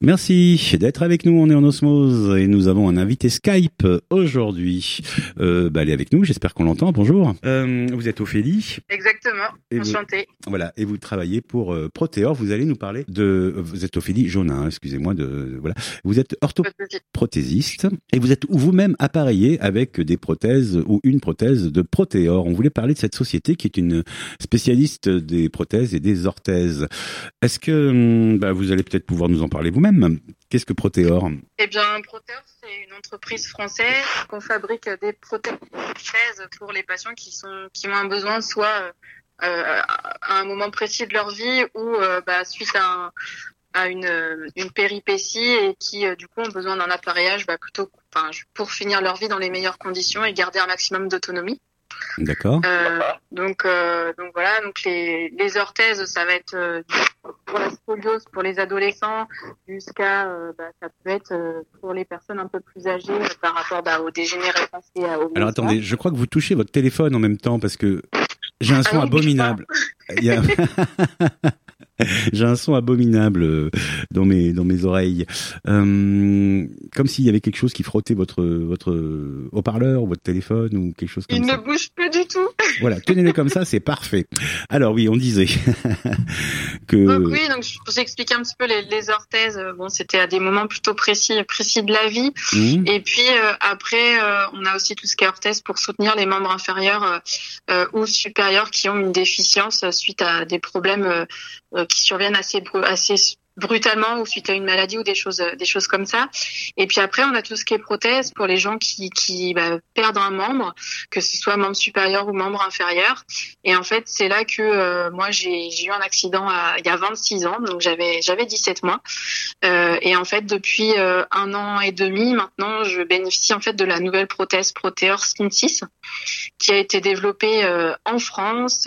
Merci d'être avec nous, on est en osmose et nous avons un invité Skype aujourd'hui. Elle est avec nous, j'espère qu'on l'entend, bonjour. Vous êtes Ophélie. Exactement, enchantée. Voilà, et vous travaillez pour Proteor, vous allez nous parler vous êtes Ophélie Jonin, excusez-moi, voilà. Vous êtes orthoprothésiste et vous êtes vous-même appareillé avec des prothèses ou une prothèse de Proteor. On voulait parler de cette société qui est une spécialiste des prothèses et des orthèses. Est-ce que vous allez peut-être pouvoir nous en parler vous-même? Qu'est-ce que Proteor? Eh bien, Proteor, c'est une entreprise française qu'on fabrique des prothèses pour les patients qui ont un besoin soit à un moment précis de leur vie ou suite à une péripétie et qui du coup ont besoin d'un appareillage pour finir leur vie dans les meilleures conditions et garder un maximum d'autonomie. D'accord. Donc voilà, donc les orthèses, ça va être pour la scoliose pour les adolescents jusqu'à ça peut être pour les personnes un peu plus âgées par rapport aux dégénérescences et aux. Alors attendez, je crois que vous touchez votre téléphone en même temps parce que j'ai un son abominable. J'ai un son abominable dans mes oreilles, comme s'il y avait quelque chose qui frottait votre haut-parleur ou votre téléphone ou quelque chose comme ça. Il ne bouge plus du tout. Voilà, tenez-le comme ça, c'est parfait. Alors oui, on disait que. Donc pour expliquer un petit peu les orthèses, c'était à des moments plutôt précis de la vie. Et puis après, on a aussi tout ce qui est orthèse pour soutenir les membres inférieurs ou supérieurs qui ont une déficience suite à des problèmes qui surviennent assez brutalement ou suite à une maladie ou des choses comme ça. Et puis après, on a tout ce qui est prothèse pour les gens qui perdent un membre, que ce soit membre supérieur ou membre inférieur. Et en fait, c'est là que moi j'ai eu un accident il y a 26 ans, donc j'avais 17 mois. Et en fait, depuis 1 an et demi maintenant, je bénéficie en fait de la nouvelle prothèse Proteor Skin 6 qui a été développée en France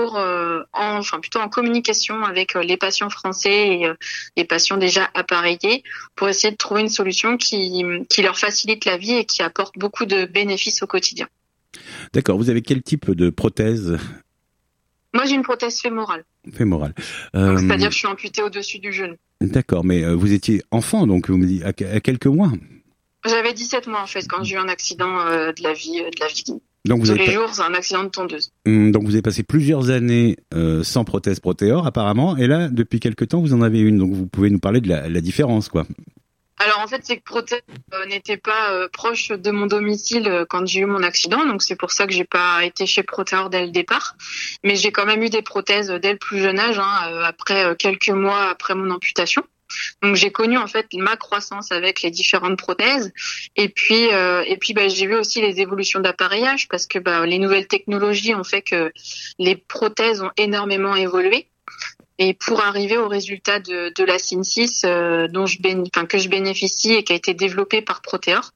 plutôt en communication avec les patients français et les patients déjà appareillés pour essayer de trouver une solution qui leur facilite la vie et qui apporte beaucoup de bénéfices au quotidien. D'accord. Vous avez quel type de prothèse? Moi, j'ai une prothèse fémorale. Fémorale. C'est-à-dire que je suis amputée au-dessus du genou. D'accord, mais vous étiez enfant, donc vous me dites à quelques mois? J'avais 17 mois en fait quand j'ai eu un accident de la vie. Donc tous les jours, c'est un accident de tondeuse. Donc vous avez passé plusieurs années sans prothèse Proteor apparemment, et là depuis quelque temps vous en avez une. Donc vous pouvez nous parler de la différence, quoi. Alors en fait, c'est que Proteor n'était pas proche de mon domicile quand j'ai eu mon accident, donc c'est pour ça que j'ai pas été chez Proteor dès le départ. Mais j'ai quand même eu des prothèses dès le plus jeune âge, après quelques mois après mon amputation. Donc j'ai connu en fait ma croissance avec les différentes prothèses et puis j'ai vu aussi les évolutions d'appareillage parce que les nouvelles technologies ont fait que les prothèses ont énormément évolué. Et pour arriver au résultat de la Skin 6 que je bénéficie et qui a été développée par Proteor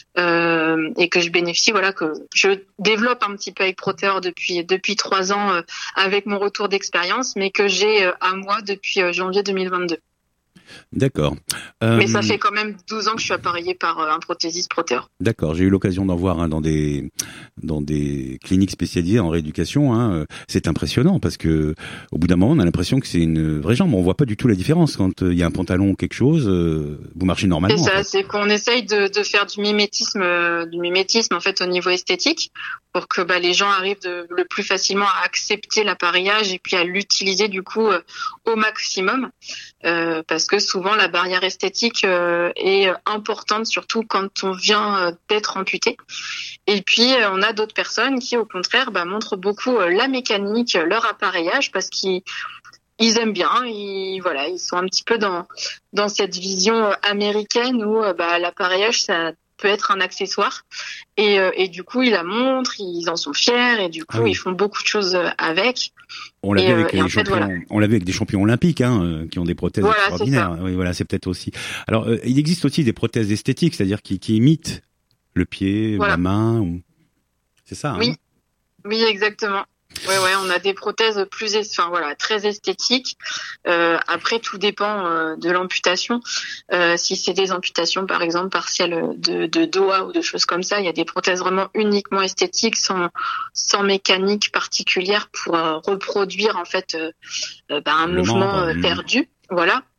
et que je bénéficie, que je développe un petit peu avec Proteor depuis 3 ans avec mon retour d'expérience, mais que j'ai à moi depuis janvier 2022. D'accord. Mais ça fait quand même 12 ans que je suis appareillée par un prothésiste Proteor. D'accord, j'ai eu l'occasion d'en voir dans des cliniques spécialisées en rééducation. C'est impressionnant parce que au bout d'un moment, on a l'impression que c'est une vraie jambe. On voit pas du tout la différence quand il y a un pantalon ou quelque chose. Vous marchez normalement. C'est ça, c'est qu'on essaye de faire du mimétisme en fait au niveau esthétique pour que les gens arrivent le plus facilement à accepter l'appareillage et puis à l'utiliser du coup au maximum parce que souvent la barrière esthétique est importante surtout quand on vient d'être amputé. Et puis on a d'autres personnes qui au contraire montrent beaucoup la mécanique, leur appareillage parce qu'ils aiment bien, ils sont un petit peu dans cette vision américaine où l'appareillage ça peut être un accessoire et du coup ils la montrent, ils en sont fiers et du coup ils font beaucoup de choses avec. On l'a vu avec les champions, on l'a vu avec des champions olympiques qui ont des prothèses extraordinaires. Oui, voilà, c'est peut-être aussi. Alors il existe aussi des prothèses esthétiques, c'est-à-dire qui imitent le pied, la main, c'est ça. Oui, oui, exactement. Ouais, on a des prothèses très esthétiques. Après, tout dépend de l'amputation. Si c'est des amputations, par exemple, partielles de doigts ou de choses comme ça, il y a des prothèses vraiment uniquement esthétiques, sans mécanique particulière pour reproduire en fait un mouvement perdu. Voilà.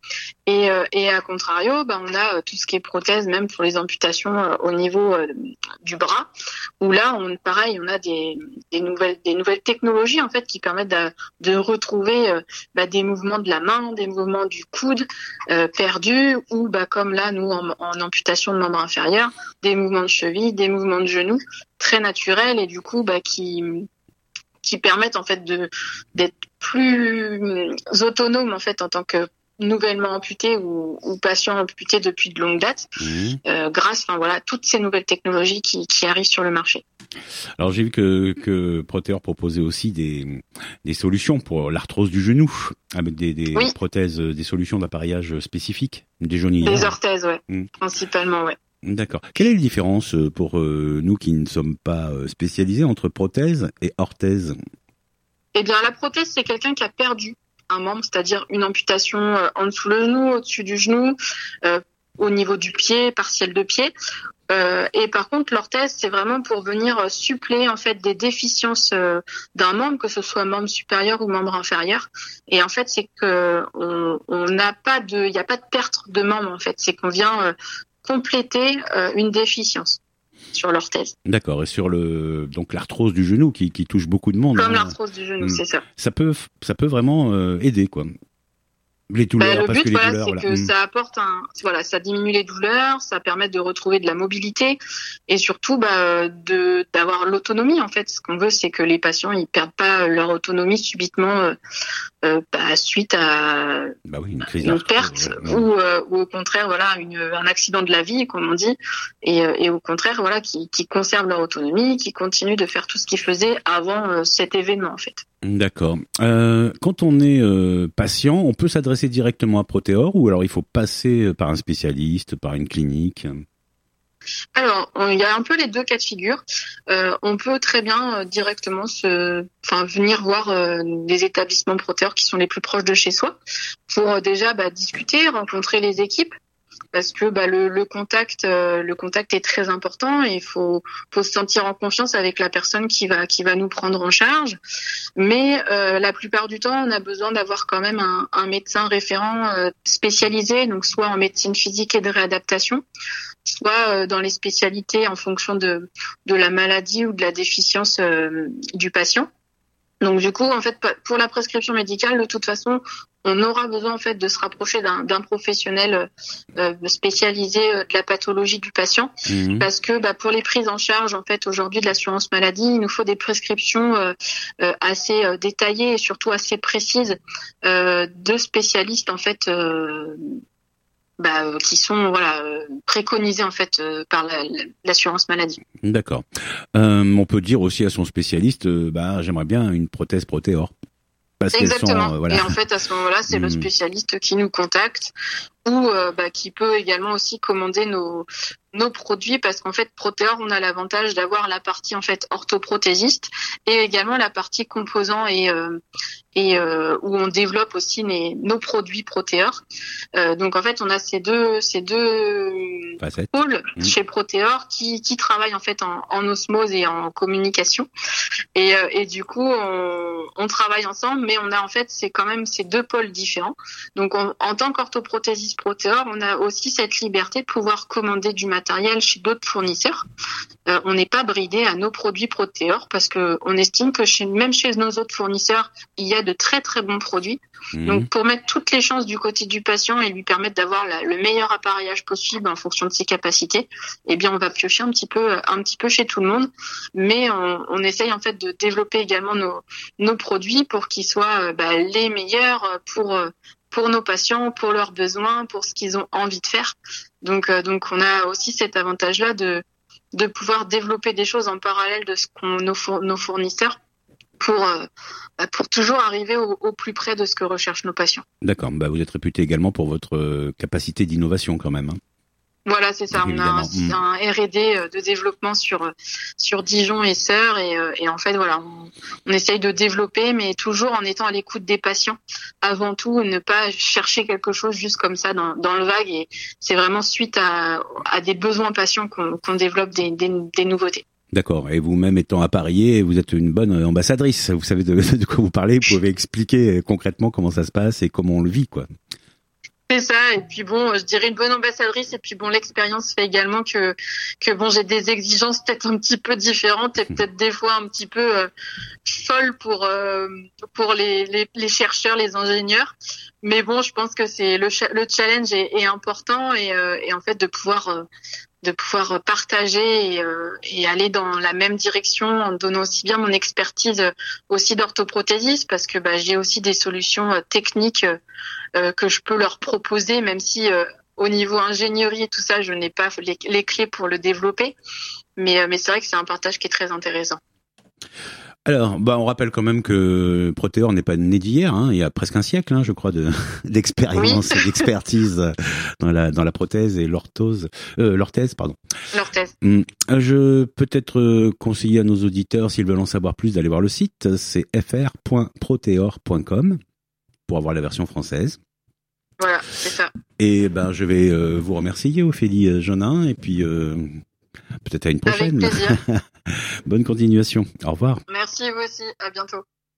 Et à contrario, on a tout ce qui est prothèse, même pour les amputations au niveau du bras, où là, on a des nouvelles technologies en fait qui permettent de retrouver des mouvements de la main, des mouvements du coude perdus, ou comme là, nous en amputation de membre inférieur, des mouvements de cheville, des mouvements de genoux très naturels et du coup qui permettent en fait d'être plus autonome en fait en tant que nouvellement amputé ou patient amputé depuis de longue date, grâce toutes ces nouvelles technologies qui arrivent sur le marché. Alors j'ai vu que Proteor proposait aussi des solutions pour l'arthrose du genou, avec des prothèses, des solutions d'appareillage spécifiques, des genouillères. Des orthèses, principalement, ouais. D'accord. Quelle est la différence pour nous qui ne sommes pas spécialisés entre prothèse et orthèse? Eh bien, la prothèse, c'est quelqu'un qui a perdu un membre, c'est-à-dire une amputation en dessous le genou, au-dessus du genou, au niveau du pied, partiel de pied. Et par contre, l'orthèse, c'est vraiment pour venir suppléer en fait des déficiences d'un membre, que ce soit membre supérieur ou membre inférieur. Et en fait, c'est que on n'a pas il n'y a pas de perte de membre en fait. C'est qu'on vient compléter une déficience sur l'orthèse. D'accord. Et sur donc l'arthrose du genou qui touche beaucoup de monde. Comme l'arthrose du genou, c'est ça. Ça peut vraiment aider quoi. Les douleurs, le but, c'est que ça apporte ça diminue les douleurs, ça permet de retrouver de la mobilité et surtout, d'avoir l'autonomie, en fait. Ce qu'on veut, c'est que les patients, ils perdent pas leur autonomie subitement, suite à une perte ou au contraire, un accident de la vie, comme on dit, et au contraire, qui conservent leur autonomie, qui continuent de faire tout ce qu'ils faisaient avant cet événement, en fait. D'accord. Quand on est patient, on peut s'adresser directement à Proteor ou alors il faut passer par un spécialiste, par une clinique? Alors, il y a un peu les deux cas de figure. On peut très bien directement venir voir des établissements Proteor qui sont les plus proches de chez soi pour déjà discuter, rencontrer les équipes. Parce que le contact est très important et il faut se sentir en confiance avec la personne qui va nous prendre en charge. Mais la plupart du temps, on a besoin d'avoir quand même un médecin référent spécialisé, donc soit en médecine physique et de réadaptation, soit dans les spécialités en fonction de la maladie ou de la déficience du patient. Donc du coup, en fait, pour la prescription médicale, de toute façon, on aura besoin en fait de se rapprocher d'un professionnel spécialisé de la pathologie du patient, parce que pour les prises en charge en fait aujourd'hui de l'assurance maladie, il nous faut des prescriptions assez détaillées et surtout assez précises de spécialistes en fait qui sont préconisés en fait par l'assurance maladie. D'accord. On peut dire aussi à son spécialiste, j'aimerais bien une prothèse Proteor. Exactement. Et en fait, à ce moment-là, c'est le spécialiste qui nous contacte ou qui peut également aussi commander nos produits, parce qu'en fait, Proteor, on a l'avantage d'avoir la partie en fait orthoprothésiste et également la partie composants et où on développe aussi nos produits Proteor. Donc en fait, on a ces deux pôles chez Proteor qui travaillent en fait en osmose et en communication. Et du coup, on travaille ensemble, mais on a en fait c'est quand même ces deux pôles différents. Donc en tant qu'orthoprothésiste Proteor, on a aussi cette liberté de pouvoir commander du matériel chez d'autres fournisseurs. On n'est pas bridé à nos produits Proteor parce que on estime que même chez nos autres fournisseurs, il y a de très très bons produits. Donc pour mettre toutes les chances du côté du patient et lui permettre d'avoir le meilleur appareillage possible en fonction de ses capacités, eh bien on va piocher un petit peu chez tout le monde, mais on essaye en fait de développer également nos produits pour qu'ils soient les meilleurs pour nos patients, pour leurs besoins, pour ce qu'ils ont envie de faire. Donc on a aussi cet avantage-là de pouvoir développer des choses en parallèle de ce qu'ont nos fournisseurs pour toujours arriver au plus près de ce que recherchent nos patients. D'accord. Vous êtes réputé également pour votre capacité d'innovation quand même. Voilà, c'est ça. On a un R&D de développement sur Dijon et Sœurs et en fait on essaye de développer, mais toujours en étant à l'écoute des patients. Avant tout, ne pas chercher quelque chose juste comme ça dans le vague, et c'est vraiment suite à des besoins patients qu'on développe des nouveautés. D'accord. Et vous-même étant appareillée, vous êtes une bonne ambassadrice. Vous savez de quoi vous parlez. Vous pouvez expliquer concrètement comment ça se passe et comment on le vit, quoi. C'est ça, et puis bon, je dirais une bonne ambassadrice, et puis bon, l'expérience fait également que bon, j'ai des exigences peut-être un petit peu différentes et peut-être des fois un petit peu folles pour les chercheurs, les ingénieurs. Mais bon, je pense que c'est le challenge est important et en fait de pouvoir partager et aller dans la même direction en donnant aussi bien mon expertise aussi d'orthoprothésiste, parce que j'ai aussi des solutions techniques que je peux leur proposer, même si au niveau ingénierie et tout ça, je n'ai pas les clés pour le développer. Mais c'est vrai que c'est un partage qui est très intéressant. Alors, on rappelle quand même que Proteor n'est pas né d'hier, hein. Il y a presque un siècle, je crois, d'expérience et d'expertise dans la prothèse et l'orthèse, pardon. L'orthèse. Je peux être conseiller à nos auditeurs, s'ils veulent en savoir plus, d'aller voir le site, c'est fr.proteor.com pour avoir la version française. Voilà, c'est ça. Et je vais vous remercier, Ophélie Jonin, et puis peut-être à une prochaine. Avec plaisir. Bonne continuation. Au revoir. Merci, vous aussi. À bientôt.